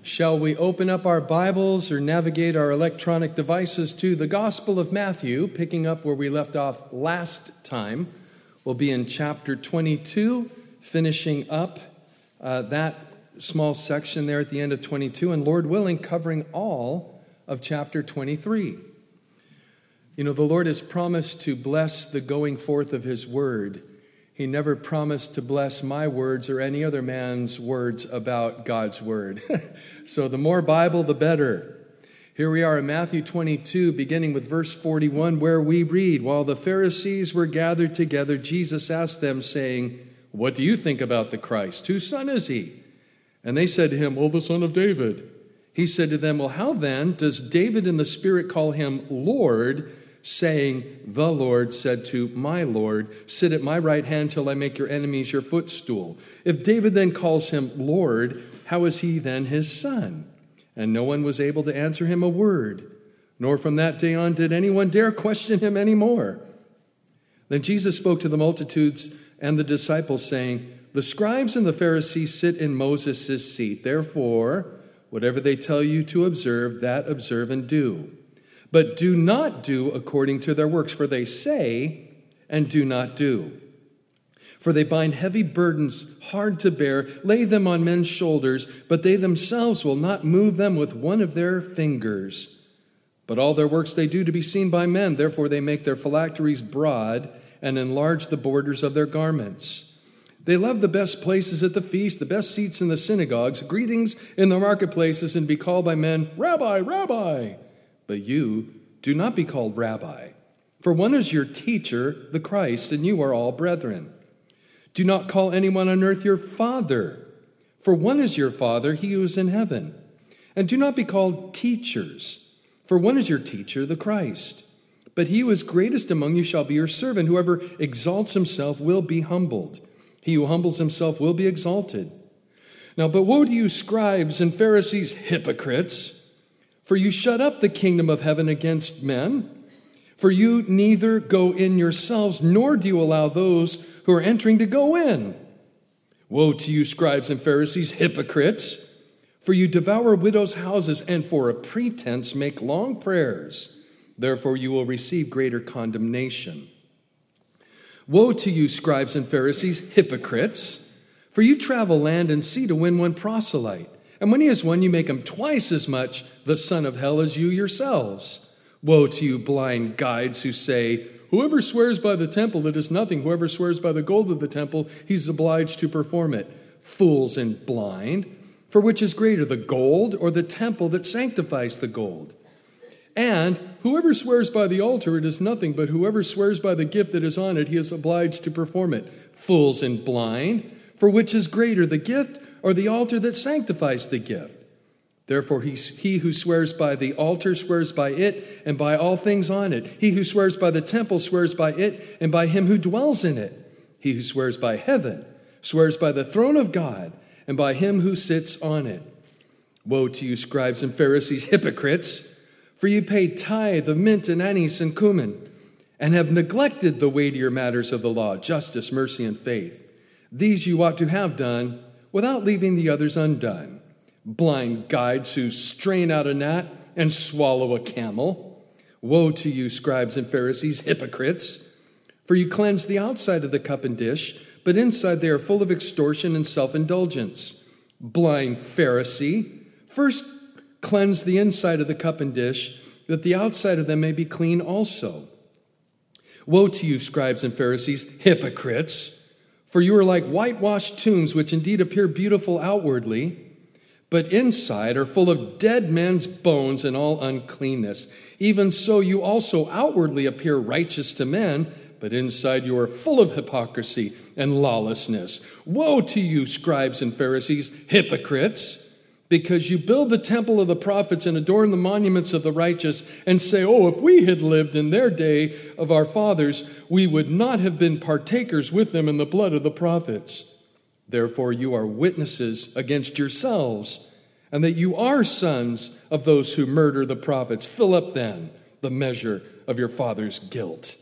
Shall we open up our Bibles or navigate our electronic devices to the Gospel of Matthew, picking up where we left off last time? We'll be in chapter 22, finishing up that small section there at the end of 22, and Lord willing, covering all of chapter 23. You know, the Lord has promised to bless the going forth of His word. He never promised to bless my words or any other man's words about God's word. So the more Bible, the better. Here we are in Matthew 22, beginning with verse 41, where we read, "While the Pharisees were gathered together, Jesus asked them, saying, 'What do you think about the Christ? Whose son is he?' And they said to him, 'Well, the son of David.' He said to them, 'Well, how then does David in the Spirit call him Lord, saying, the Lord said to my Lord, sit at my right hand till I make your enemies your footstool? If David then calls him Lord, how is he then his son?' And no one was able to answer him a word, nor from that day on did anyone dare question him any more. Then Jesus spoke to the multitudes and the disciples, saying, 'The scribes and the Pharisees sit in Moses' seat. Therefore, whatever they tell you to observe, that observe and do. But do not do according to their works, for they say and do not do. For they bind heavy burdens hard to bear, lay them on men's shoulders, but they themselves will not move them with one of their fingers. But all their works they do to be seen by men. Therefore they make their phylacteries broad and enlarge the borders of their garments. They love the best places at the feast, the best seats in the synagogues, greetings in the marketplaces, and be called by men, Rabbi, Rabbi. But you do not be called Rabbi, for one is your teacher, the Christ, and you are all brethren. Do not call anyone on earth your father, for one is your Father, he who is in heaven. And do not be called teachers, for one is your teacher, the Christ. But he who is greatest among you shall be your servant. Whoever exalts himself will be humbled. He who humbles himself will be exalted. Now, but woe to you, scribes and Pharisees, hypocrites! For you shut up the kingdom of heaven against men. For you neither go in yourselves, nor do you allow those who are entering to go in. Woe to you, scribes and Pharisees, hypocrites! For you devour widows' houses, and for a pretense make long prayers. Therefore you will receive greater condemnation. Woe to you, scribes and Pharisees, hypocrites! For you travel land and sea to win one proselyte. And when he has won, you make him twice as much the son of hell as you yourselves. Woe to you, blind guides, who say, whoever swears by the temple, it is nothing. Whoever swears by the gold of the temple, he's obliged to perform it. Fools and blind, for which is greater, the gold or the temple that sanctifies the gold? And whoever swears by the altar, it is nothing, but whoever swears by the gift that is on it, he is obliged to perform it. Fools and blind, for which is greater, the gift or the altar that sanctifies the gift? Therefore he who swears by the altar swears by it and by all things on it. He who swears by the temple swears by it and by him who dwells in it. He who swears by heaven swears by the throne of God and by him who sits on it. Woe to you, scribes and Pharisees, hypocrites! For you pay tithe of mint and anise and cumin, and have neglected the weightier matters of the law, justice, mercy, and faith. These you ought to have done, without leaving the others undone. Blind guides who strain out a gnat and swallow a camel. Woe to you, scribes and Pharisees, hypocrites! For you cleanse the outside of the cup and dish, but inside they are full of extortion and self-indulgence. Blind Pharisee, first cleanse the inside of the cup and dish, that the outside of them may be clean also. Woe to you, scribes and Pharisees, hypocrites! For you are like whitewashed tombs, which indeed appear beautiful outwardly, but inside are full of dead men's bones and all uncleanness. Even so, you also outwardly appear righteous to men, but inside you are full of hypocrisy and lawlessness. Woe to you, scribes and Pharisees, hypocrites! Because you build the temple of the prophets and adorn the monuments of the righteous and say, oh, if we had lived in their day of our fathers, we would not have been partakers with them in the blood of the prophets. Therefore you are witnesses against yourselves, and that you are sons of those who murder the prophets. Fill up then the measure of your father's guilt.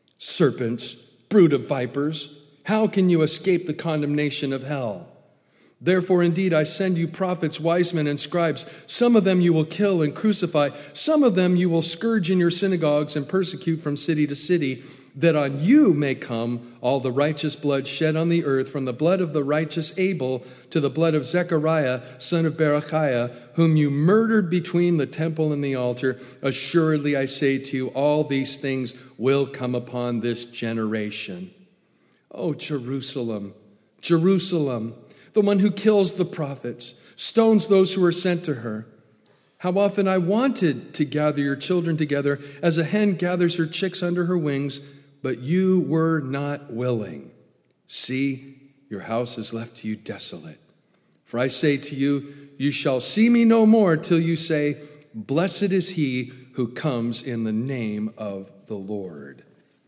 Serpents, brood of vipers, how can you escape the condemnation of hell? Therefore, indeed, I send you prophets, wise men, and scribes. Some of them you will kill and crucify. Some of them you will scourge in your synagogues and persecute from city to city, that on you may come all the righteous blood shed on the earth, from the blood of the righteous Abel to the blood of Zechariah, son of Berechiah, whom you murdered between the temple and the altar. Assuredly, I say to you, all these things will come upon this generation. Oh, Jerusalem, Jerusalem, the one who kills the prophets, stones those who are sent to her. How often I wanted to gather your children together as a hen gathers her chicks under her wings, but you were not willing. See, your house is left to you desolate. For I say to you, you shall see me no more till you say, blessed is he who comes in the name of the Lord.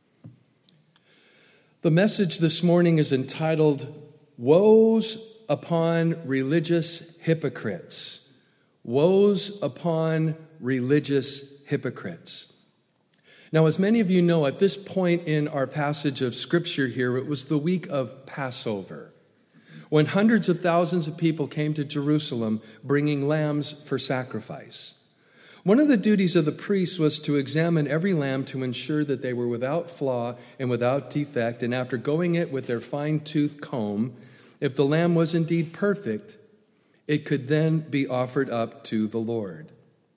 The message this morning is entitled, Woes upon Religious Hypocrites. Woes upon religious hypocrites. Now, as many of you know, at this point in our passage of Scripture here, it was the week of Passover, when hundreds of thousands of people came to Jerusalem bringing lambs for sacrifice. One of the duties of the priests was to examine every lamb to ensure that they were without flaw and without defect, and after going it with their fine-toothed comb, if the lamb was indeed perfect, it could then be offered up to the Lord.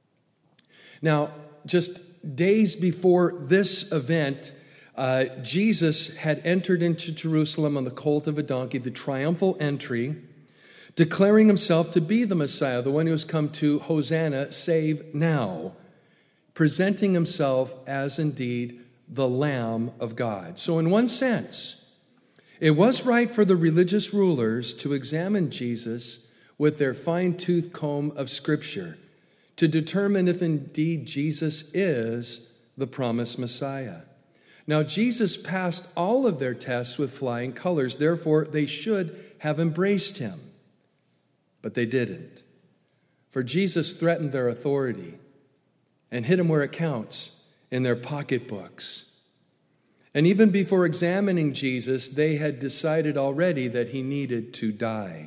Now, just days before this event, Jesus had entered into Jerusalem on the colt of a donkey, the triumphal entry, declaring himself to be the Messiah, the one who has come to Hosanna, save now, presenting himself as indeed the Lamb of God. So in one sense, it was right for the religious rulers to examine Jesus with their fine-tooth comb of Scripture to determine if indeed Jesus is the promised Messiah. Now, Jesus passed all of their tests with flying colors. Therefore, they should have embraced him. But they didn't. For Jesus threatened their authority and hid him where it counts, in their pocketbooks. And even before examining Jesus, they had decided already that he needed to die.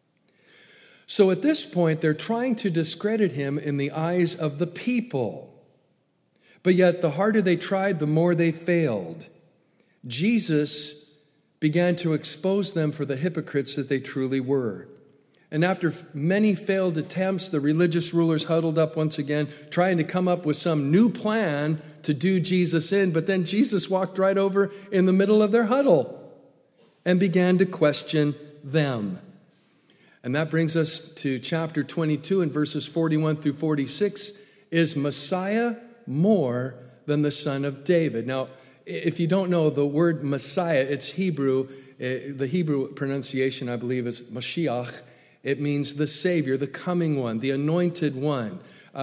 So at this point, they're trying to discredit him in the eyes of the people. But yet, the harder they tried, the more they failed. Jesus began to expose them for the hypocrites that they truly were. And after many failed attempts, the religious rulers huddled up once again, trying to come up with some new plan to do Jesus in. But then Jesus walked right over in the middle of their huddle and began to question them. And that brings us to chapter 22 and verses 41 through 46. Is Messiah more than the son of David? Now, if you don't know the word Messiah, it's Hebrew. The Hebrew pronunciation, I believe, is Mashiach. It means the Savior, the coming one, the anointed one.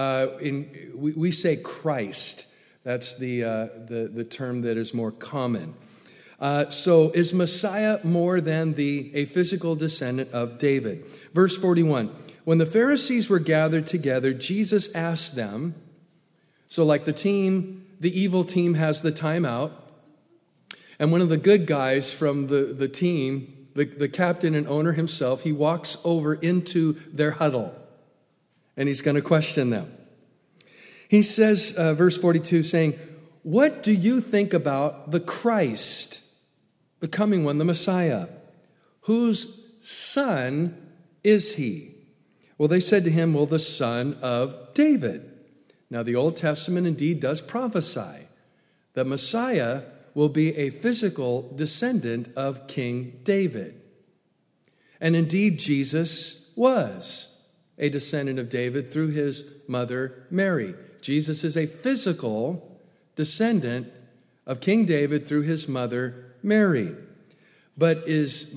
We say Christ. That's the term that is more common. So is Messiah more than a physical descendant of David? Verse 41, when the Pharisees were gathered together, Jesus asked them, so like the evil team has the timeout, and one of the good guys from the team, the captain and owner himself, he walks over into their huddle, and he's going to question them. He says, verse 42, saying, what do you think about the Christ, the coming one, the Messiah? Whose son is he? Well, they said to him, well, the son of David. Now, the Old Testament indeed does prophesy that Messiah will be a physical descendant of King David. And indeed, Jesus was a descendant of David through his mother Mary. Jesus is a physical descendant of King David through his mother Mary. But is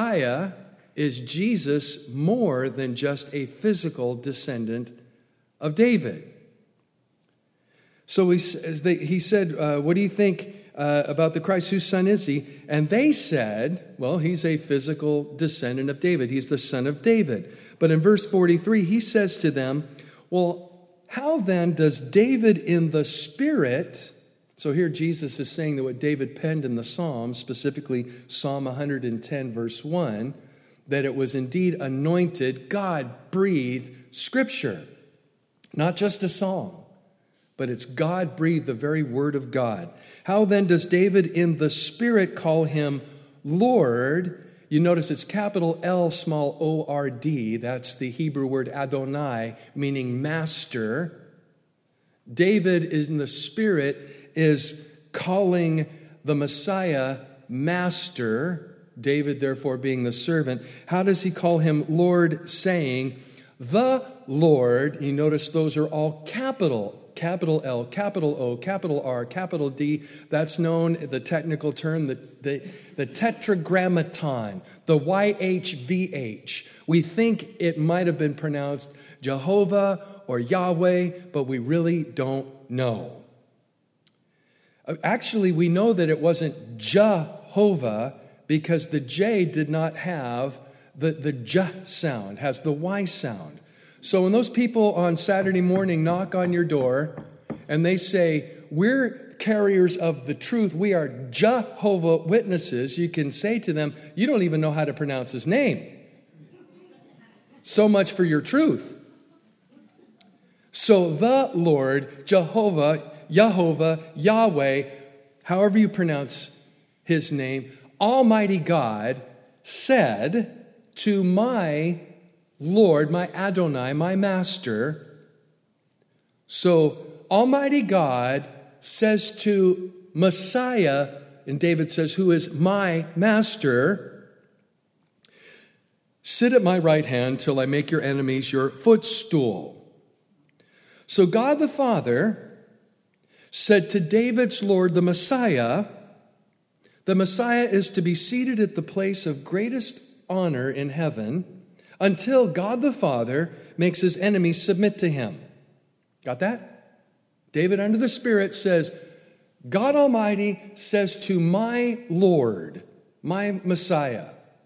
Jesus more than just a physical descendant of David? So he said, what do you think about the Christ? Whose son is he? And they said, well, he's a physical descendant of David. He's the son of David. But in verse 43, he says to them, well, how then does David in the Spirit... So here Jesus is saying that what David penned in the Psalms, specifically Psalm 110, verse 1, that it was indeed anointed, God-breathed Scripture. Not just a song, but it's God-breathed, the very Word of God. How then does David in the Spirit call him Lord? You notice it's capital L, small O-R-D. That's the Hebrew word Adonai, meaning master. David in the Spirit is calling the Messiah master, David therefore being the servant. How does he call him Lord, saying, the Lord? You notice those are all capital L, capital O, capital R, capital D. That's known, the technical term, the tetragrammaton, the YHVH. We think it might have been pronounced Jehovah or Yahweh, but we really don't know. Actually, we know that it wasn't Jehovah because the J did not have the J sound, has the Y sound. So when those people on Saturday morning knock on your door and they say, we're carriers of the truth, we are Jehovah Witnesses, you can say to them, you don't even know how to pronounce his name. So much for your truth. So the Lord, Jehovah, Yahweh, however you pronounce his name, Almighty God said to my Lord, my Adonai, my master. So Almighty God says to Messiah, and David says, who is my master, sit at my right hand till I make your enemies your footstool. So God the Father said to David's Lord, the Messiah is to be seated at the place of greatest honor in heaven until God the Father makes his enemies submit to him. Got that? David under the Spirit says, God Almighty says to my Lord, my Messiah.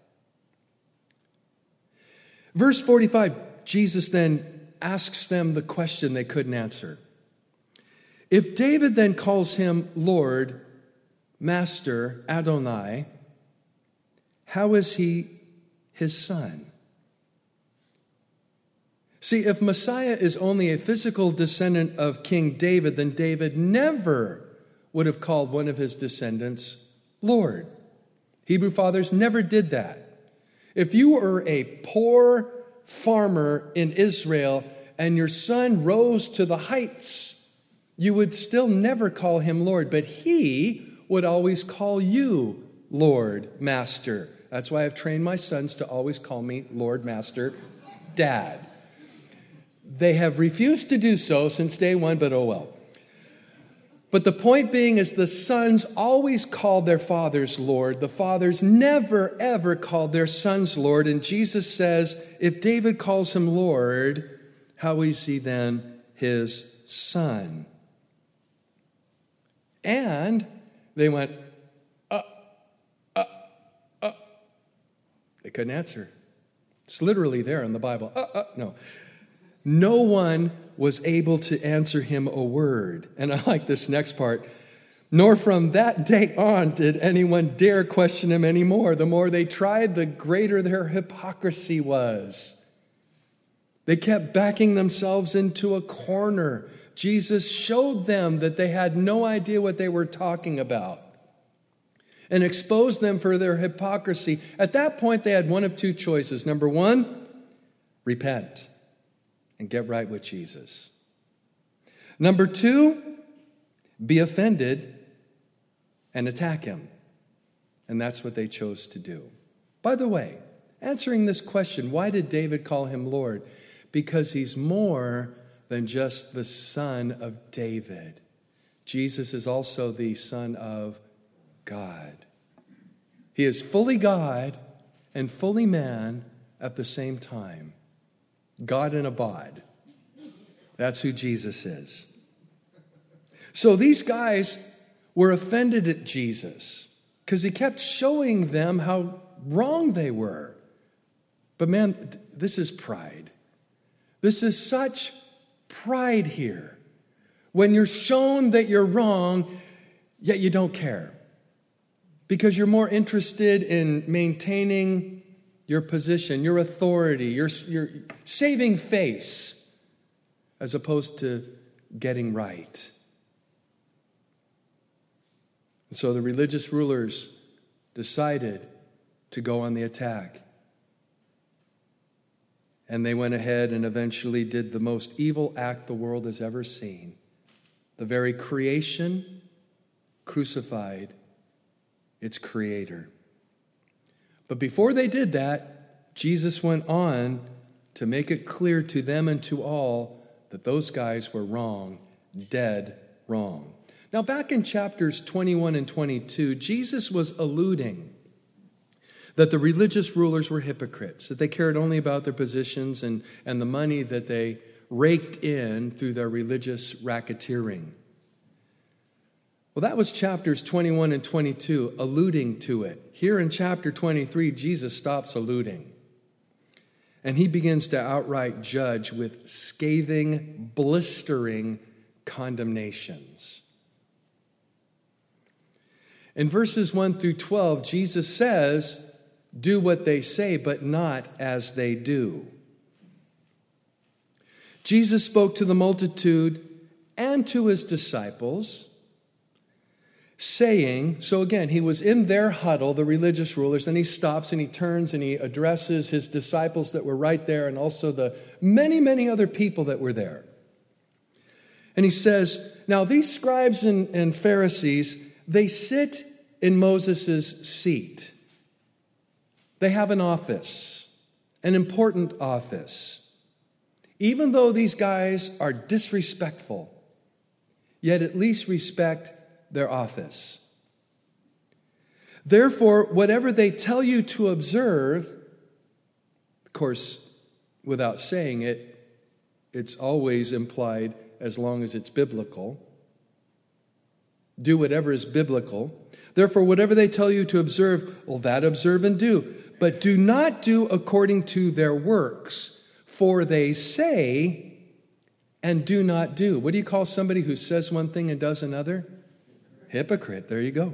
Verse 45, Jesus then asks them the question they couldn't answer. If David then calls him Lord, Master, Adonai, how is he his son? See, if Messiah is only a physical descendant of King David, then David never would have called one of his descendants Lord. Hebrew fathers never did that. If you were a poor farmer in Israel and your son rose to the heights, you would still never call him Lord, but he would always call you Lord, Master. That's why I've trained my sons to always call me Lord, Master, Dad. They have refused to do so since day one, but oh well. But the point being is the sons always called their fathers Lord. The fathers never, ever called their sons Lord. And Jesus says, if David calls him Lord, how is he then his son? And they went, They couldn't answer. It's literally there in the Bible. No. No one was able to answer him a word. And I like this next part. Nor from that day on did anyone dare question him anymore. The more they tried, the greater their hypocrisy was. They kept backing themselves into a corner. Jesus showed them that they had no idea what they were talking about and exposed them for their hypocrisy. At that point, they had one of two choices. Number one, repent and get right with Jesus. Number two, be offended and attack him. And that's what they chose to do. By the way, answering this question, why did David call him Lord? Because he's more than just the son of David. Jesus is also the Son of God. He is fully God and fully man at the same time. God in a bod. That's who Jesus is. So these guys were offended at Jesus because he kept showing them how wrong they were. But man, this is pride. This is such pride here. When you're shown that you're wrong, yet you don't care. Because you're more interested in maintaining your position, your authority, your saving face, as opposed to getting right. And so the religious rulers decided to go on the attack. And they went ahead and eventually did the most evil act the world has ever seen. The very creation crucified its creator. But before they did that, Jesus went on to make it clear to them and to all that those guys were wrong, dead wrong. Now, back in chapters 21 and 22, Jesus was alluding that the religious rulers were hypocrites, that they cared only about their positions and the money that they raked in through their religious racketeering. Well, that was chapters 21 and 22, alluding to it. Here in chapter 23, Jesus stops alluding. And he begins to outright judge with scathing, blistering condemnations. In verses 1 through 12, Jesus says, "Do what they say, but not as they do." Jesus spoke to the multitude and to his disciples, saying, so again, he was in their huddle, the religious rulers, and he stops and he turns and he addresses his disciples that were right there and also the many, many other people that were there. And he says, now these scribes and Pharisees, they sit in Moses' seat. They have an office, an important office. Even though these guys are disrespectful, yet at least respect their office. Therefore, whatever they tell you to observe, of course, without saying it, it's always implied as long as it's biblical. Do whatever is biblical. Therefore, whatever they tell you to observe, well, that observe and do. But do not do according to their works, for they say and do not do. What do you call somebody who says one thing and does another? Hypocrite. There you go.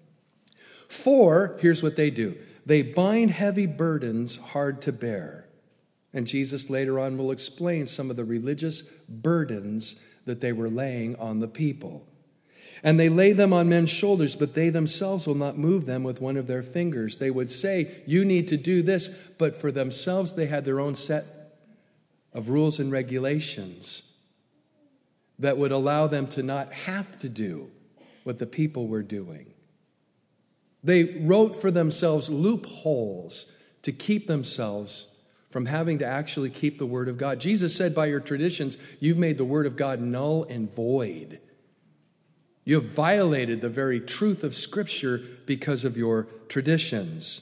For, here's what they do. They bind heavy burdens hard to bear. And Jesus later on will explain some of the religious burdens that they were laying on the people. And they lay them on men's shoulders, but they themselves will not move them with one of their fingers. They would say, you need to do this, but for themselves they had their own set of rules and regulations that would allow them to not have to do what the people were doing. They wrote for themselves loopholes to keep themselves from having to actually keep the Word of God. Jesus said, by your traditions, you've made the Word of God null and void. You have violated the very truth of Scripture because of your traditions.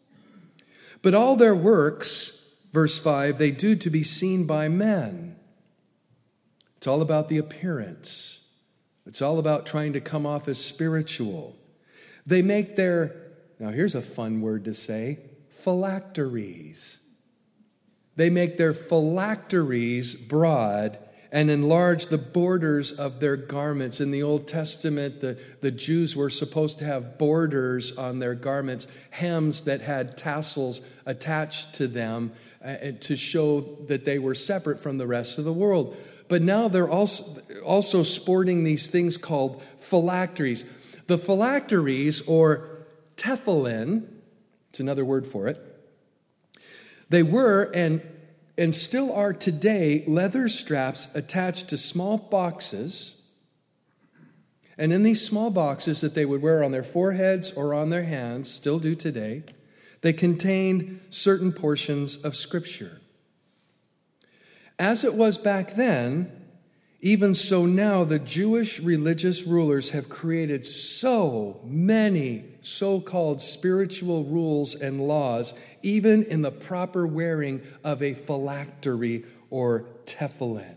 But all their works, verse 5, they do to be seen by men. It's all about the appearance. It's all about trying to come off as spiritual. They make their, now here's a fun word to say, phylacteries. They make their phylacteries broad and enlarge the borders of their garments. In the Old Testament, the Jews were supposed to have borders on their garments, hems that had tassels attached to them to show that they were separate from the rest of the world. But now they're also sporting these things called phylacteries. The phylacteries, or tefillin, it's another word for it, they were and still are today leather straps attached to small boxes. And in these small boxes that they would wear on their foreheads or on their hands, still do today, they contained certain portions of Scripture. As it was back then, even so now the Jewish religious rulers have created so many so-called spiritual rules and laws, even in the proper wearing of a phylactery or tefillin.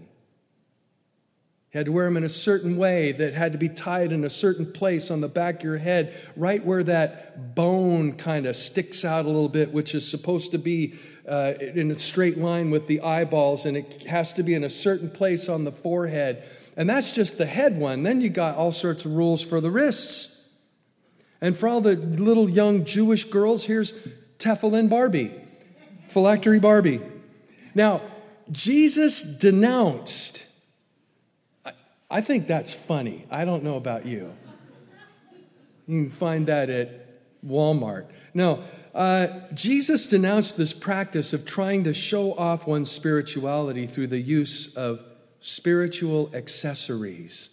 You had to wear them in a certain way that had to be tied in a certain place on the back of your head, right where that bone kind of sticks out a little bit, which is supposed to be in a straight line with the eyeballs, and it has to be in a certain place on the forehead. And that's just the head one. Then you got all sorts of rules for the wrists. And for all the little young Jewish girls, here's tefillin Barbie. Phylactery Barbie. Now, Jesus denounced. I think that's funny. I don't know about you. You can find that at Walmart. No, Jesus denounced this practice of trying to show off one's spirituality through the use of spiritual accessories.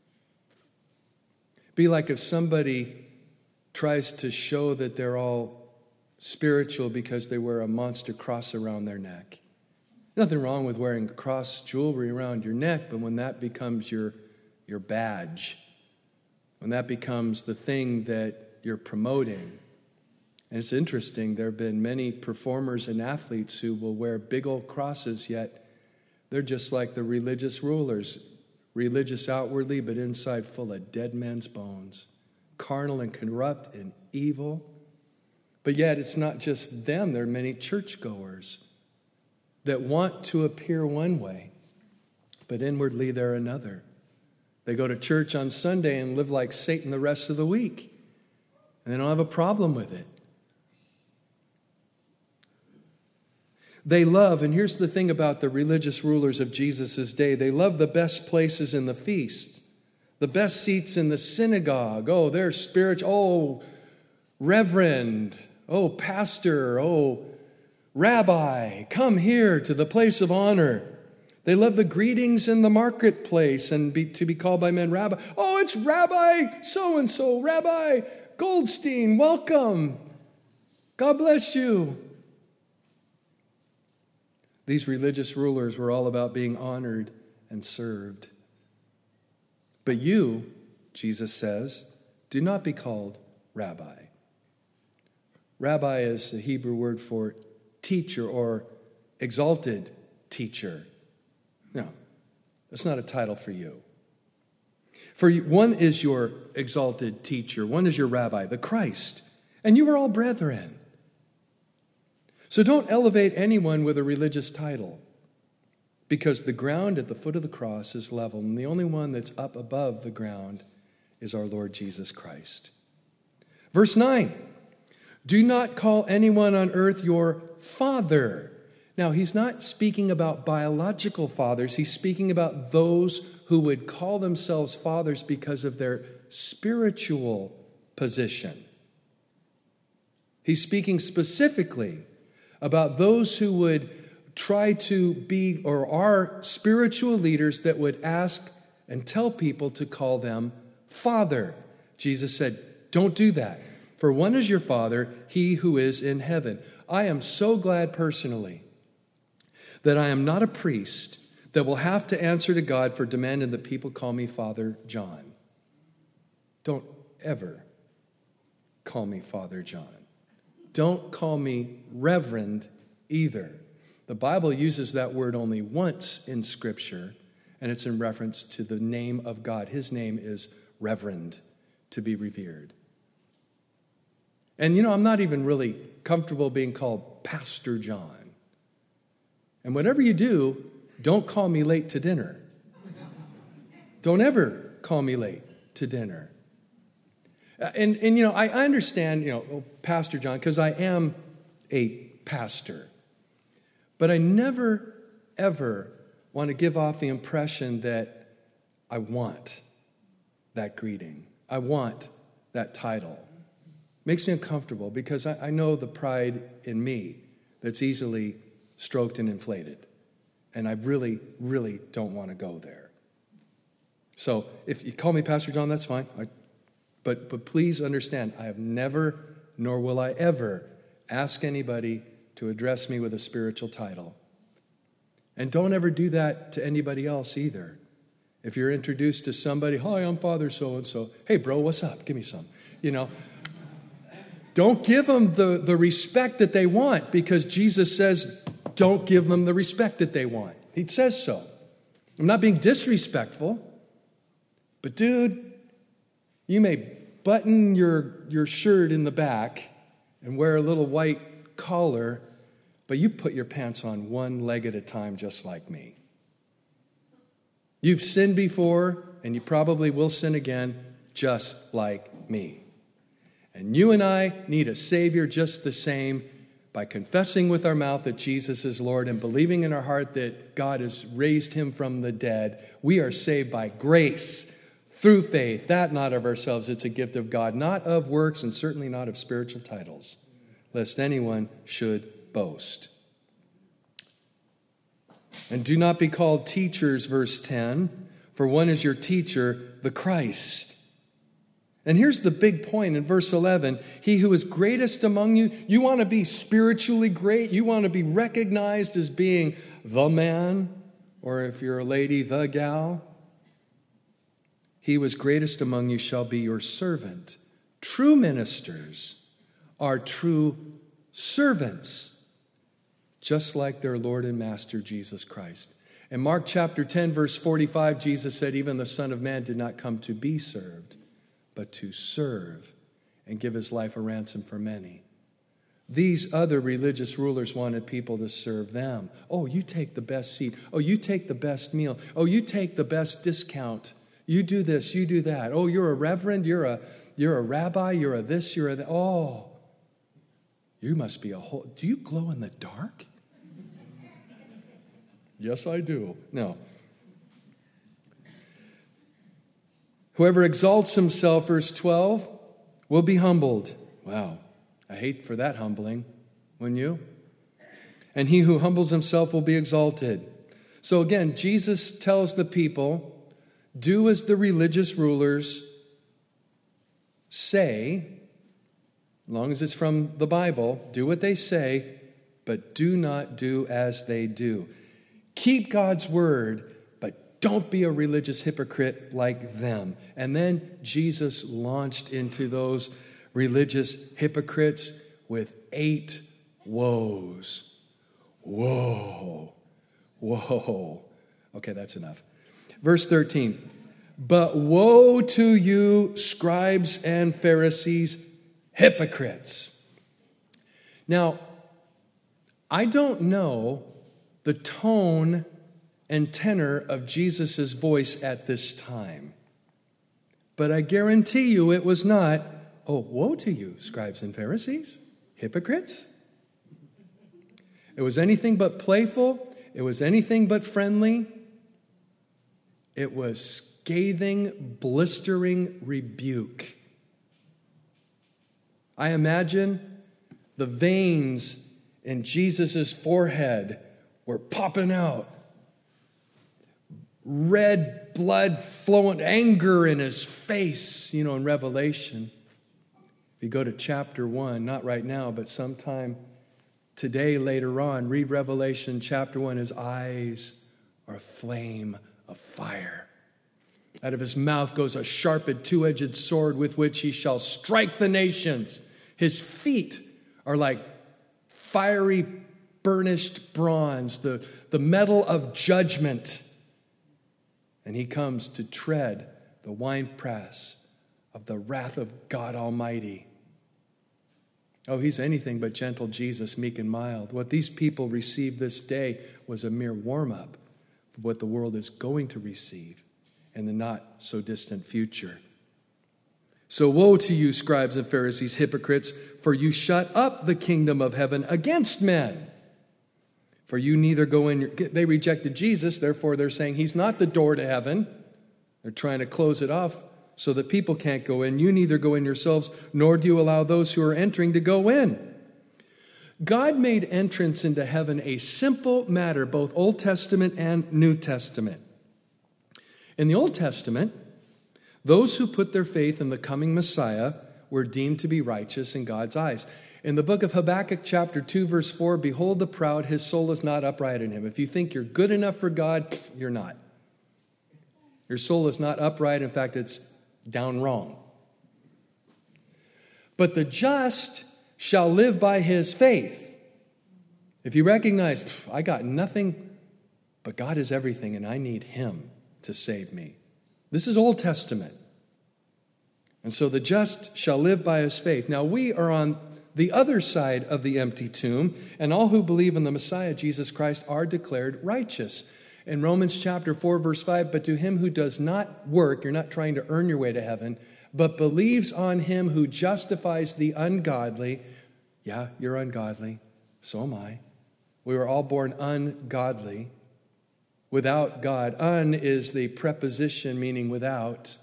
Be like if somebody tries to show that they're all spiritual because they wear a monster cross around their neck. Nothing wrong with wearing cross jewelry around your neck, but when that becomes your badge, when that becomes the thing that you're promoting. And it's interesting, there have been many performers and athletes who will wear big old crosses, yet they're just like the religious rulers, religious outwardly, but inside full of dead men's bones, carnal and corrupt and evil. But yet it's not just them. There are many churchgoers that want to appear one way, but inwardly they're another. They go to church on Sunday and live like Satan the rest of the week, and they don't have a problem with it. They love, and here's the thing about the religious rulers of Jesus' day, they love the best places in the feast, the best seats in the synagogue. Oh, they're spiritual. Oh, reverend. Oh, pastor. Oh, rabbi. Come here to the place of honor. They love the greetings in the marketplace and to be called by men rabbi. Oh, it's Rabbi so-and-so, Rabbi Goldstein. Welcome. God bless you. These religious rulers were all about being honored and served. But you, Jesus says, do not be called rabbi. Rabbi is the Hebrew word for teacher or exalted teacher. No, that's not a title for you. For one is your exalted teacher, one is your rabbi, the Christ, and you are all brethren. So don't elevate anyone with a religious title, because the ground at the foot of the cross is level, and the only one that's up above the ground is our Lord Jesus Christ. Verse 9, do not call anyone on earth your father. Now, he's not speaking about biological fathers. He's speaking about those who would call themselves fathers because of their spiritual position. He's speaking specifically about those who would try to be or are spiritual leaders that would ask and tell people to call them Father. Jesus said, don't do that. For one is your Father, he who is in heaven. I am so glad personally that I am not a priest that will have to answer to God for demanding that people call me Father John. Don't ever call me Father John. Don't call me Reverend either. The Bible uses that word only once in Scripture, and it's in reference to the name of God. His name is Reverend, to be revered. And I'm not even really comfortable being called Pastor John. And whatever you do, don't call me late to dinner. Don't ever call me late to dinner. And I understand, Pastor John, because I am a pastor. But I never, ever want to give off the impression that I want that greeting. I want that title. Makes me uncomfortable because I know the pride in me that's easily stroked and inflated. And I really, really don't want to go there. So if you call me Pastor John, that's fine. But please understand, I have never, nor will I ever, ask anybody to address me with a spiritual title. And don't ever do that to anybody else either. If you're introduced to somebody, hi, I'm Father so-and-so. Hey, bro, what's up? Give me some. Don't give them the respect that they want, because Jesus says, don't give them the respect that they want. He says so. I'm not being disrespectful, but dude, you may button your shirt in the back and wear a little white collar, but you put your pants on one leg at a time just like me. You've sinned before, and you probably will sin again just like me. And you and I need a Savior just the same, by confessing with our mouth that Jesus is Lord and believing in our heart that God has raised him from the dead, we are saved by grace through faith, that not of ourselves. It's a gift of God, not of works, and certainly not of spiritual titles, lest anyone should boast. And do not be called teachers, verse 10, for one is your teacher, the Christ. And here's the big point in verse 11. He who is greatest among you, you want to be spiritually great? You want to be recognized as being the man? Or if you're a lady, the gal? He who is greatest among you shall be your servant. True ministers are true servants, just like their Lord and Master Jesus Christ. In Mark chapter 10, verse 45, Jesus said, even the Son of Man did not come to be served, but to serve and give his life a ransom for many. These other religious rulers wanted people to serve them. Oh, you take the best seat. Oh, you take the best meal. Oh, you take the best discount. You do this, you do that. Oh, you're a reverend, you're a rabbi, you're a this, you're a that. Oh, you must be a whole. Do you glow in the dark? Yes, I do. No. Whoever exalts himself, verse 12, will be humbled. Wow, I hate for that humbling, wouldn't you? And he who humbles himself will be exalted. So again, Jesus tells the people, do as the religious rulers say, as long as it's from the Bible, do what they say, but do not do as they do. Keep God's word, but don't be a religious hypocrite like them. And then Jesus launched into those religious hypocrites with 8 woes. Whoa. Whoa. Okay, that's enough. Verse 13, but woe to you, scribes and Pharisees, hypocrites. Now, I don't know the tone and tenor of Jesus' voice at this time, but I guarantee you it was not, oh, woe to you, scribes and Pharisees, hypocrites. It was anything but playful. It was anything but friendly. It was scathing, blistering rebuke. I imagine the veins in Jesus' forehead were popping out. Red blood flowing, anger in his face, in Revelation. If you go to chapter 1, not right now, but sometime today, later on, read Revelation chapter 1. His eyes are a flame of fire. Out of his mouth goes a sharpened, two-edged sword with which he shall strike the nations. His feet are like fiery, burnished bronze, the metal of judgment. And he comes to tread the winepress of the wrath of God Almighty. Oh, he's anything but gentle Jesus, meek and mild. What these people received this day was a mere warm-up for what the world is going to receive in the not-so-distant future. So woe to you, scribes and Pharisees, hypocrites, for you shut up the kingdom of heaven against men. For you neither go in, they rejected Jesus, therefore they're saying he's not the door to heaven. They're trying to close it off so that people can't go in. You neither go in yourselves, nor do you allow those who are entering to go in. God made entrance into heaven a simple matter, both Old Testament and New Testament. In the Old Testament, those who put their faith in the coming Messiah were deemed to be righteous in God's eyes. In the book of Habakkuk, chapter 2, verse 4, behold the proud, his soul is not upright in him. If you think you're good enough for God, you're not. Your soul is not upright. In fact, it's down wrong. But the just shall live by his faith. If you recognize, I got nothing, but God is everything, and I need him to save me. This is Old Testament. And so the just shall live by his faith. Now we are on the other side of the empty tomb, and all who believe in the Messiah, Jesus Christ, are declared righteous. In Romans chapter 4, verse 5, but to him who does not work, you're not trying to earn your way to heaven, but believes on him who justifies the ungodly, yeah, you're ungodly, So am I. We were all born ungodly, without God. Un is the preposition meaning without.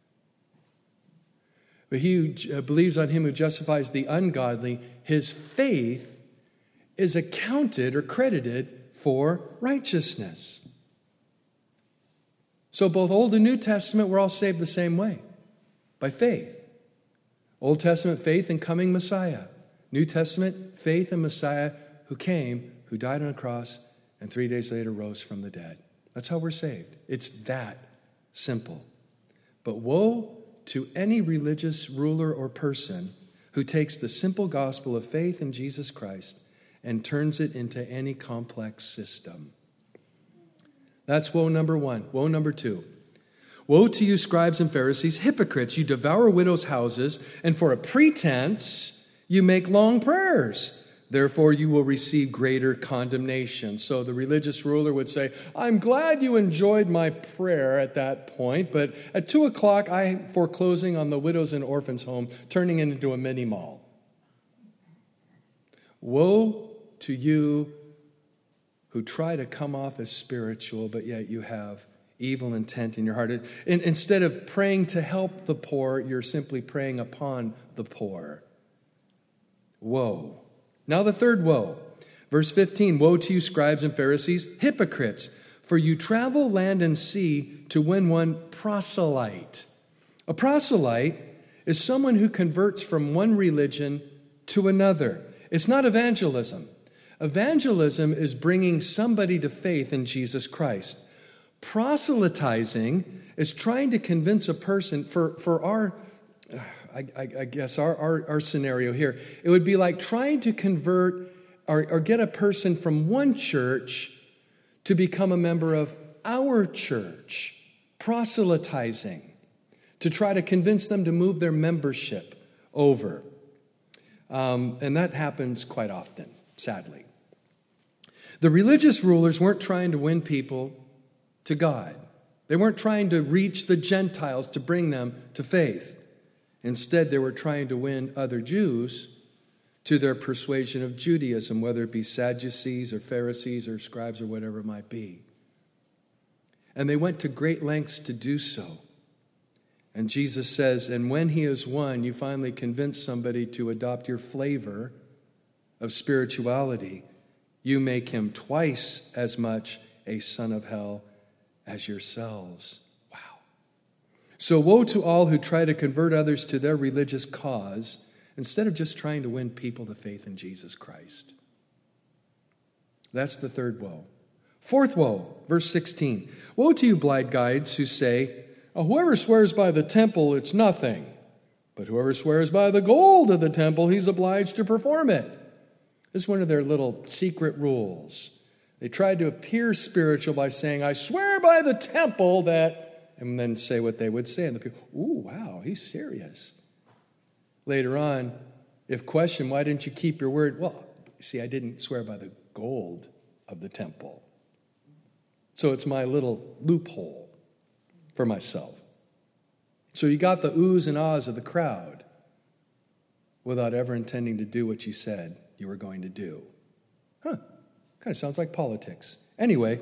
But he who believes on him who justifies the ungodly, his faith is accounted or credited for righteousness. So both Old and New Testament, we're all saved the same way, by faith. Old Testament, faith in coming Messiah. New Testament, faith in Messiah who came, who died on a cross, and 3 days later rose from the dead. That's how we're saved. It's that simple. But woe to any religious ruler or person who takes the simple gospel of faith in Jesus Christ and turns it into any complex system. That's woe number one. Woe number two. Woe to you, scribes and Pharisees, hypocrites! You devour widows' houses, and for a pretense you make long prayers. Therefore you will receive greater condemnation. So the religious ruler would say, I'm glad you enjoyed my prayer at that point, but at 2 o'clock I'm foreclosing on the widows and orphans home, turning it into a mini mall. Woe to you who try to come off as spiritual, but yet you have evil intent in your heart. And instead of praying to help the poor, you're simply preying upon the poor. Woe. Now the third woe. Verse 15, woe to you, scribes and Pharisees, hypocrites, for you travel land and sea to win one proselyte. A proselyte is someone who converts from one religion to another. It's not evangelism. Evangelism is bringing somebody to faith in Jesus Christ. Proselytizing is trying to convince a person for our scenario here. It would be like trying to convert or get a person from one church to become a member of our church. Proselytizing. To try to convince them to move their membership over. And that happens quite often, sadly. The religious rulers weren't trying to win people to God. They weren't trying to reach the Gentiles to bring them to faith. Instead, they were trying to win other Jews to their persuasion of Judaism, whether it be Sadducees or Pharisees or scribes or whatever it might be. And they went to great lengths to do so. And Jesus says, and when he is won, you finally convince somebody to adopt your flavor of spirituality, you make him twice as much a son of hell as yourselves. Wow. So woe to all who try to convert others to their religious cause instead of just trying to win people to faith in Jesus Christ. That's the third woe. Fourth woe, verse 16. Woe to you, blind guides, who say, whoever swears by the temple, it's nothing. But whoever swears by the gold of the temple, he's obliged to perform it. This is one of their little secret rules. They tried to appear spiritual by saying, I swear by the temple that, and then say what they would say. And the people, ooh, wow, he's serious. Later on, if questioned, why didn't you keep your word? Well, see, I didn't swear by the gold of the temple. So it's my little loophole for myself. So you got the oohs and ahs of the crowd without ever intending to do what you said you were going to do. Kind of sounds like politics. Anyway,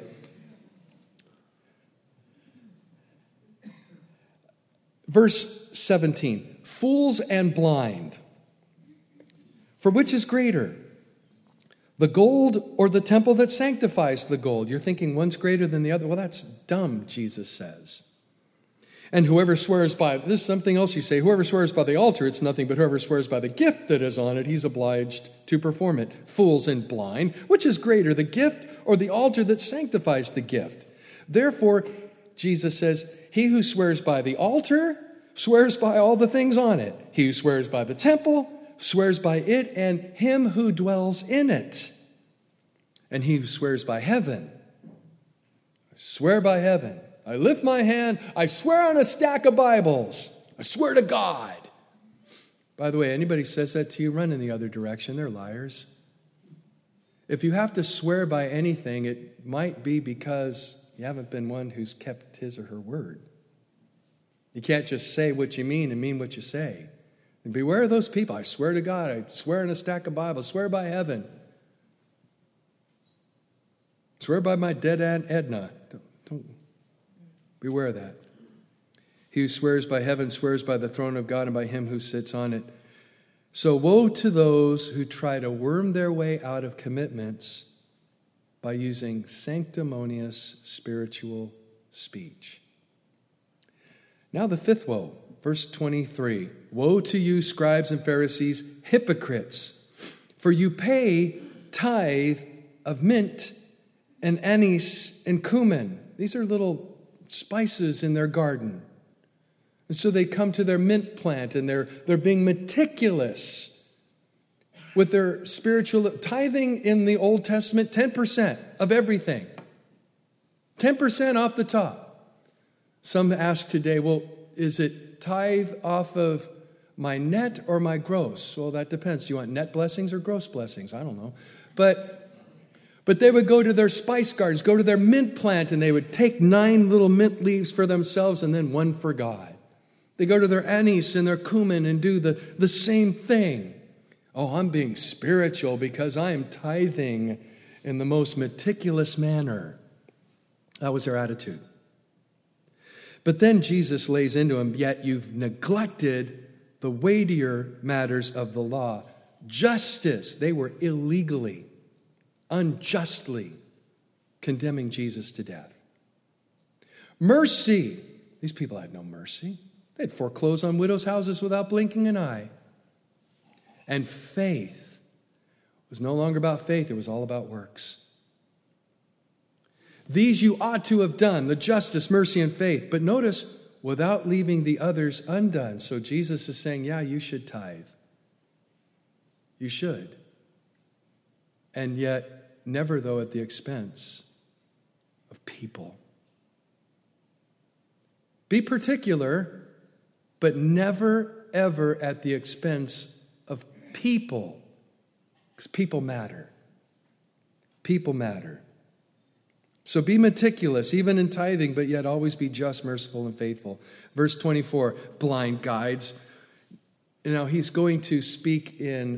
verse 17, fools and blind. For which is greater, the gold or the temple that sanctifies the gold? You're thinking one's greater than the other. Well, that's dumb, Jesus says. And whoever swears by, this is something else you say, whoever swears by the altar, it's nothing, but whoever swears by the gift that is on it, he's obliged to perform it. Fools and blind, which is greater, the gift or the altar that sanctifies the gift? Therefore, Jesus says, he who swears by the altar swears by all the things on it. He who swears by the temple swears by it and him who dwells in it. And he who swears by heaven, swear by heaven. I lift my hand, I swear on a stack of Bibles. I swear to God. By the way, anybody says that to you, run in the other direction. They're liars. If you have to swear by anything, it might be because you haven't been one who's kept his or her word. You can't just say what you mean and mean what you say. And beware of those people. I swear to God, I swear on a stack of Bibles, I swear by heaven. Swear by my dead Aunt Edna. Don't beware of that. He who swears by heaven swears by the throne of God and by him who sits on it. So woe to those who try to worm their way out of commitments by using sanctimonious spiritual speech. Now the fifth woe, verse 23. Woe to you, scribes and Pharisees, hypocrites, for you pay tithe of mint and anise and cumin. These are little spices in their garden. And so they come to their mint plant and they're being meticulous with their spiritual tithing in the Old Testament, 10% of everything. 10% off the top. Some ask today, well, is it tithe off of my net or my gross? Well, that depends. Do you want net blessings or gross blessings? I don't know. But they would go to their spice gardens, go to their mint plant, and they would take 9 little mint leaves for themselves and then 1 for God. They go to their anise and their cumin and do the same thing. Oh, I'm being spiritual because I am tithing in the most meticulous manner. That was their attitude. But then Jesus lays into them, yet you've neglected the weightier matters of the law. Justice, they were illegally, unjustly condemning Jesus to death. Mercy, these people had no mercy. They'd foreclose on widows' houses without blinking an eye. And faith was no longer about faith, it was all about works. These you ought to have done, the justice, mercy, and faith. But notice, without leaving the others undone. So Jesus is saying, yeah, you should tithe. You should. And yet, never, though, at the expense of people. Be particular, but never, ever at the expense of people. Because people matter. People matter. So be meticulous, even in tithing, but yet always be just, merciful, and faithful. Verse 24, blind guides. Now he's going to speak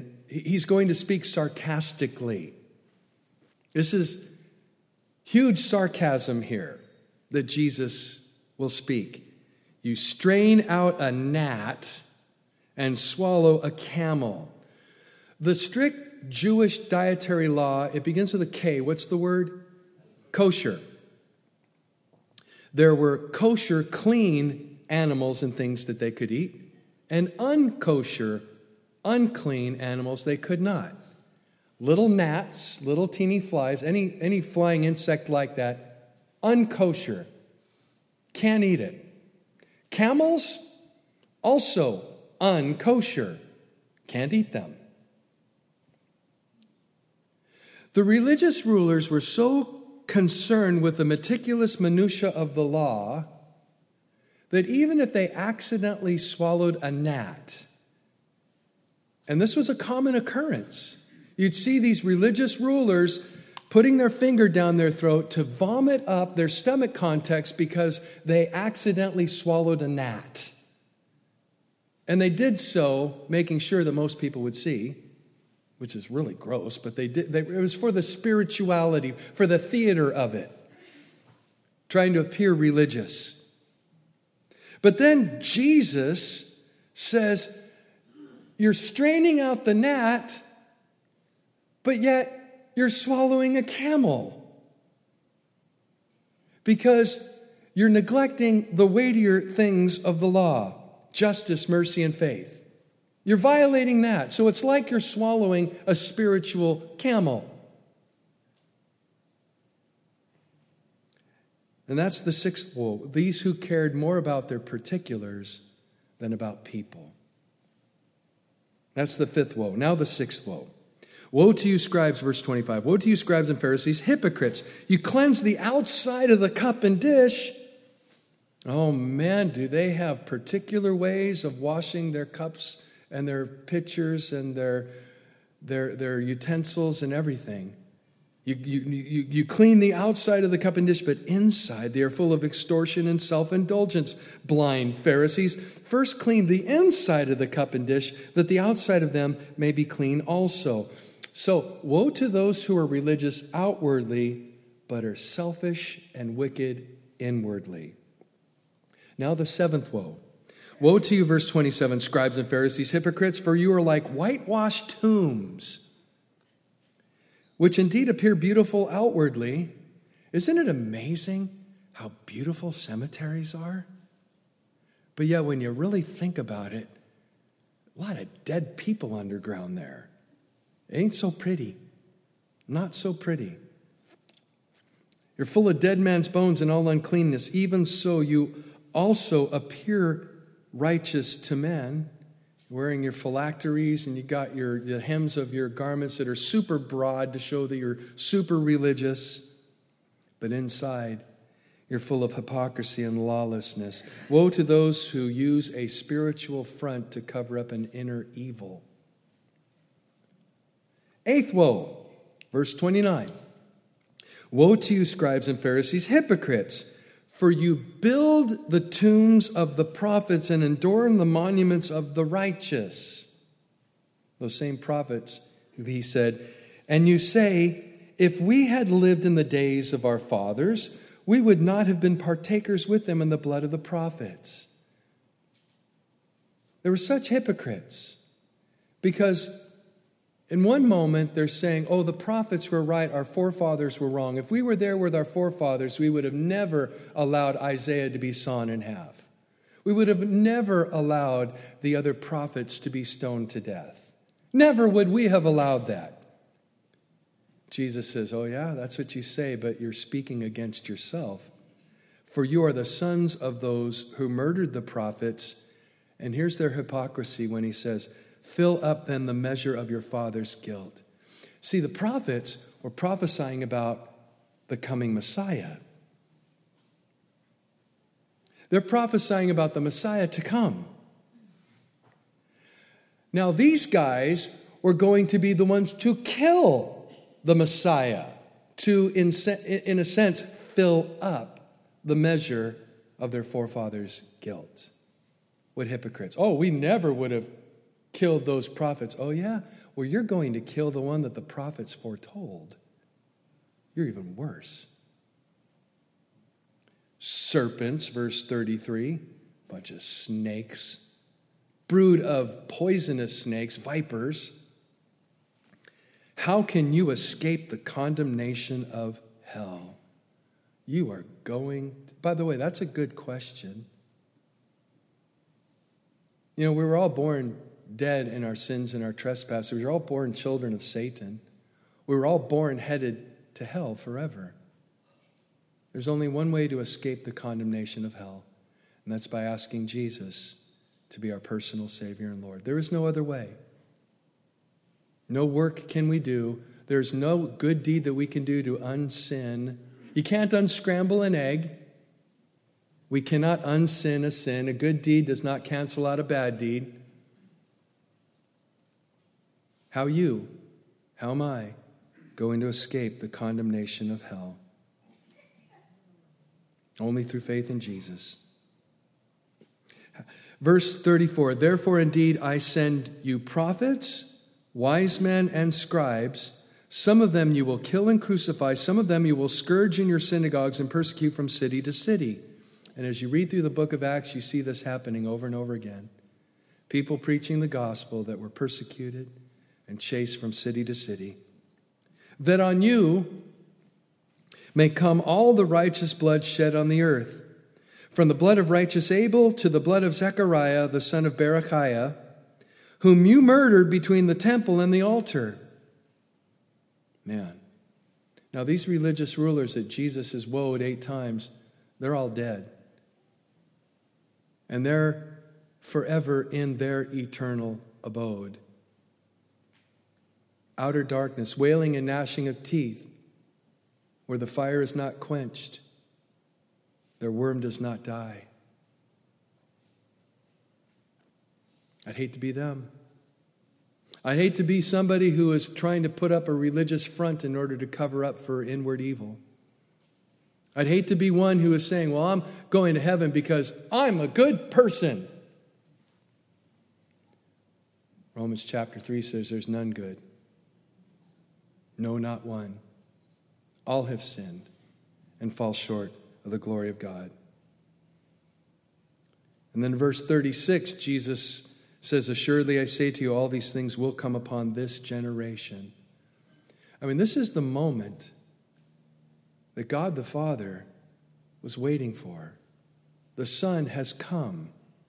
sarcastically. This is huge sarcasm here that Jesus will speak. You strain out a gnat and swallow a camel. The strict Jewish dietary law, it begins with a K. What's the word? Kosher. There were kosher, clean animals and things that they could eat, and unkosher, unclean animals they could not. Little gnats, little teeny flies, any flying insect like that, unkosher, can't eat it. Camels, also unkosher, can't eat them. The religious rulers were so concerned with the meticulous minutiae of the law that even if they accidentally swallowed a gnat, and this was a common occurrence, you'd see these religious rulers putting their finger down their throat to vomit up their stomach contents because they accidentally swallowed a gnat. And they did so making sure that most people would see, which is really gross, but it was for the spirituality, for the theater of it, trying to appear religious. But then Jesus says, you're straining out the gnat, but yet you're swallowing a camel because you're neglecting the weightier things of the law, justice, mercy, and faith. You're violating that. So it's like you're swallowing a spiritual camel. And that's the sixth woe. These who cared more about their particulars than about people. That's the fifth woe. Now the sixth woe. Woe to you, scribes, verse 25. Woe to you, scribes and Pharisees, hypocrites. You cleanse the outside of the cup and dish. Oh man, do they have particular ways of washing their cups and their pitchers and their utensils and everything. You clean the outside of the cup and dish, but inside they are full of extortion and self-indulgence. Blind Pharisees, first clean the inside of the cup and dish, that the outside of them may be clean also. So, woe to those who are religious outwardly, but are selfish and wicked inwardly. Now the seventh woe. Woe to you, verse 27, scribes and Pharisees, hypocrites, for you are like whitewashed tombs, which indeed appear beautiful outwardly. Isn't it amazing how beautiful cemeteries are? But yet when you really think about it, a lot of dead people underground there. It ain't so pretty. Not so pretty. You're full of dead man's bones and all uncleanness. Even so, you also appear righteous to men, wearing your phylacteries, and you got the hems of your garments that are super broad to show that you're super religious. But inside, you're full of hypocrisy and lawlessness. Woe to those who use a spiritual front to cover up an inner evil. Eighth woe, verse 29. Woe to you, scribes and Pharisees, hypocrites, for you build the tombs of the prophets and adorn the monuments of the righteous. Those same prophets, he said, and you say, if we had lived in the days of our fathers, we would not have been partakers with them in the blood of the prophets. There were such hypocrites because in one moment they're saying, oh, the prophets were right, our forefathers were wrong. If we were there with our forefathers, we would have never allowed Isaiah to be sawn in half. We would have never allowed the other prophets to be stoned to death. Never would we have allowed that. Jesus says, oh yeah, that's what you say, but you're speaking against yourself. For you are the sons of those who murdered the prophets. And here's their hypocrisy when he says, fill up then the measure of your father's guilt. See, the prophets were prophesying about the coming Messiah. They're prophesying about the Messiah to come. Now, these guys were going to be the ones to kill the Messiah, to, in a sense, fill up the measure of their forefathers' guilt. What hypocrites. Oh, we never would have killed those prophets. Oh, yeah? Well, you're going to kill the one that the prophets foretold. You're even worse. Serpents, verse 33, bunch of snakes, brood of poisonous snakes, vipers. How can you escape the condemnation of hell? You are going by the way, that's a good question. You know, we were all born dead in our sins and our trespasses. We were all born children of Satan. We were all born headed to hell forever. There's only one way to escape the condemnation of hell, and that's by asking Jesus to be our personal Savior and Lord. There is no other way. No work can we do. There's no good deed that we can do to unsin. You can't unscramble an egg. We cannot unsin a sin. A good deed does not cancel out a bad deed. How am I going to escape the condemnation of hell? Only through faith in Jesus. Verse 34, therefore indeed I send you prophets, wise men, and scribes. Some of them you will kill and crucify. Some of them you will scourge in your synagogues and persecute from city to city. And as you read through the book of Acts, you see this happening over and over again. People preaching the gospel that were persecuted and chased from city to city. That on you may come all the righteous blood shed on the earth, from the blood of righteous Abel to the blood of Zechariah, the son of Berechiah, whom you murdered between the temple and the altar. Man. Now these religious rulers that Jesus has woed 8 times, they're all dead. And they're forever in their eternal abode. Outer darkness, wailing and gnashing of teeth, where the fire is not quenched, their worm does not die. I'd hate to be them. I'd hate to be somebody who is trying to put up a religious front in order to cover up for inward evil. I'd hate to be one who is saying, well, I'm going to heaven because I'm a good person. Romans chapter 3 says there's none good. No, not one. All have sinned and fall short of the glory of God. And then in verse 36, Jesus says, "Assuredly I say to you, all these things will come upon this generation." I mean, this is the moment that God the Father was waiting for. The Son has come.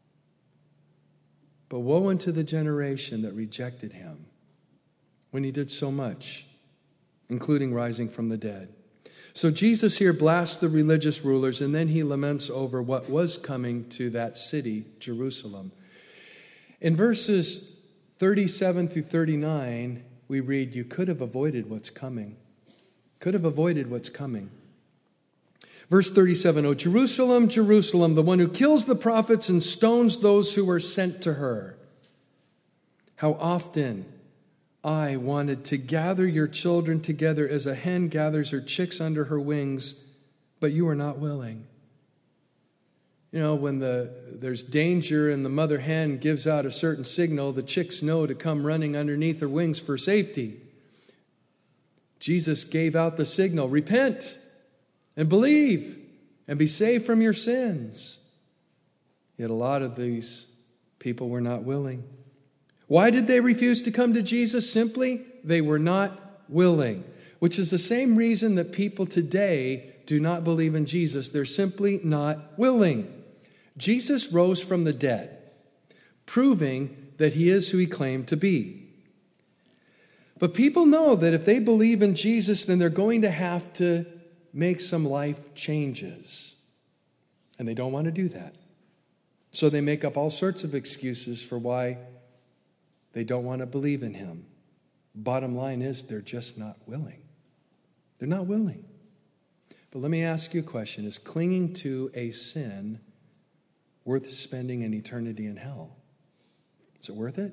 But woe unto the generation that rejected him when he did so much, including rising from the dead. So Jesus here blasts the religious rulers, and then he laments over what was coming to that city, Jerusalem. In verses 37 through 39, we read, "You could have avoided what's coming." Could have avoided what's coming. Verse 37, "O Jerusalem, Jerusalem, the one who kills the prophets and stones those who are sent to her. How often I wanted to gather your children together as a hen gathers her chicks under her wings, but you are not willing." You know, when there's danger and the mother hen gives out a certain signal, the chicks know to come running underneath her wings for safety. Jesus gave out the signal, "Repent and believe and be saved from your sins." Yet a lot of these people were not willing. Why did they refuse to come to Jesus? Simply, they were not willing, which is the same reason that people today do not believe in Jesus. They're simply not willing. Jesus rose from the dead, proving that he is who he claimed to be. But people know that if they believe in Jesus, then they're going to have to make some life changes. And they don't want to do that. So they make up all sorts of excuses for why they don't want to believe in him. Bottom line is, they're just not willing. They're not willing. But let me ask you a question. Is clinging to a sin worth spending an eternity in hell? Is it worth it?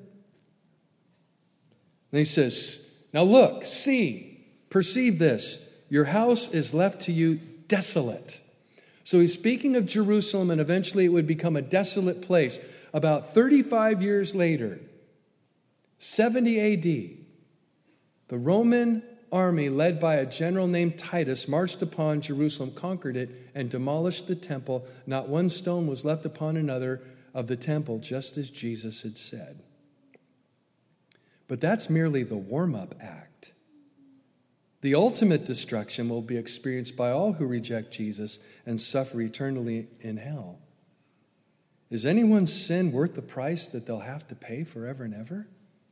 And he says, "Now look, see, perceive this. Your house is left to you desolate." So he's speaking of Jerusalem, and eventually it would become a desolate place. About 35 years later, 70 AD, the Roman army led by a general named Titus marched upon Jerusalem, conquered it, and demolished the temple. Not one stone was left upon another of the temple, just as Jesus had said. But that's merely the warm-up act. The ultimate destruction will be experienced by all who reject Jesus and suffer eternally in hell. Is anyone's sin worth the price that they'll have to pay forever and ever?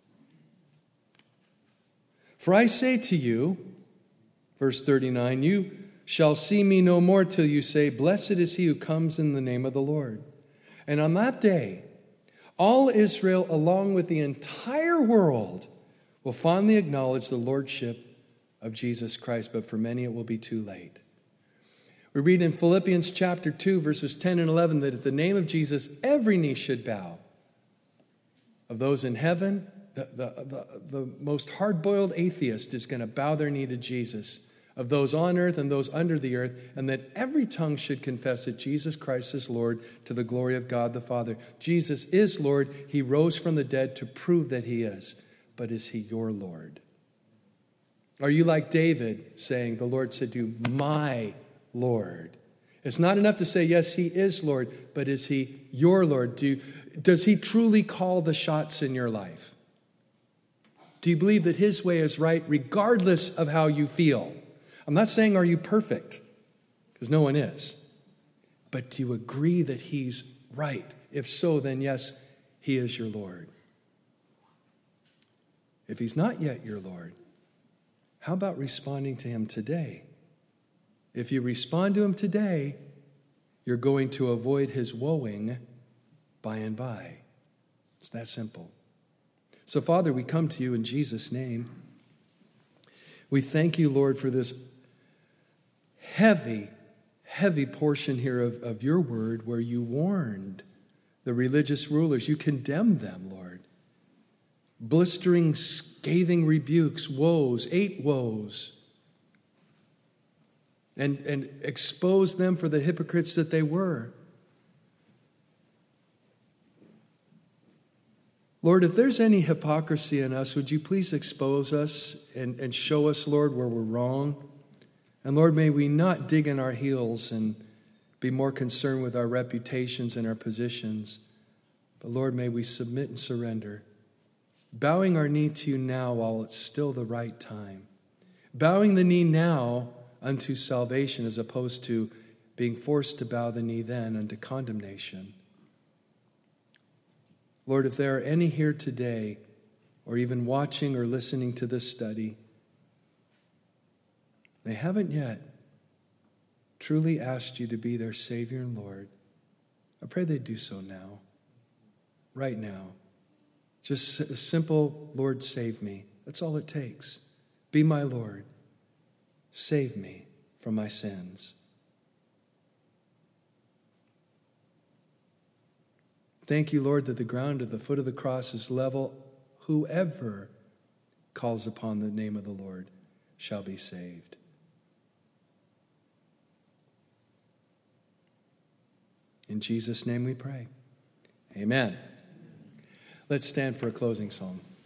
"For I say to you," verse 39, "you shall see me no more till you say, 'Blessed is he who comes in the name of the Lord.' And on that day, all Israel, along with the entire world, will finally acknowledge the lordship of Jesus Christ, but for many it will be too late." We read in Philippians chapter 2, verses 10 and 11, that at the name of Jesus, every knee should bow. Of those in heaven, the most hard-boiled atheist is going to bow their knee to Jesus. Of those on earth and those under the earth, and that every tongue should confess that Jesus Christ is Lord, to the glory of God the Father. Jesus is Lord. He rose from the dead to prove that he is. But is he your Lord? Are you like David, saying, "The Lord said to you, my Lord"? It's not enough to say, yes, he is Lord, but is he your Lord? Does he truly call the shots in your life? Do you believe that his way is right regardless of how you feel? I'm not saying are you perfect, because no one is. But do you agree that he's right? If so, then yes, he is your Lord. If he's not yet your Lord, how about responding to him today? If you respond to him today, you're going to avoid his woeing by and by. It's that simple. So, Father, we come to you in Jesus' name. We thank you, Lord, for this heavy, heavy portion here of your word where you warned the religious rulers. You condemned them, Lord. Blistering, scathing rebukes, woes, 8 woes. And exposed them for the hypocrites that they were. Lord, if there's any hypocrisy in us, would you please expose us and show us, Lord, where we're wrong? And Lord, may we not dig in our heels and be more concerned with our reputations and our positions. But Lord, may we submit and surrender, bowing our knee to you now while it's still the right time. Bowing the knee now unto salvation as opposed to being forced to bow the knee then unto condemnation. Lord, if there are any here today, or even watching or listening to this study, they haven't yet truly asked you to be their Savior and Lord, I pray they do so now, right now. Just a simple, Lord, save me. That's all it takes. Be my Lord. Save me from my sins. Thank you, Lord, that the ground at the foot of the cross is level. Whoever calls upon the name of the Lord shall be saved. In Jesus' name we pray. Amen. Let's stand for a closing song.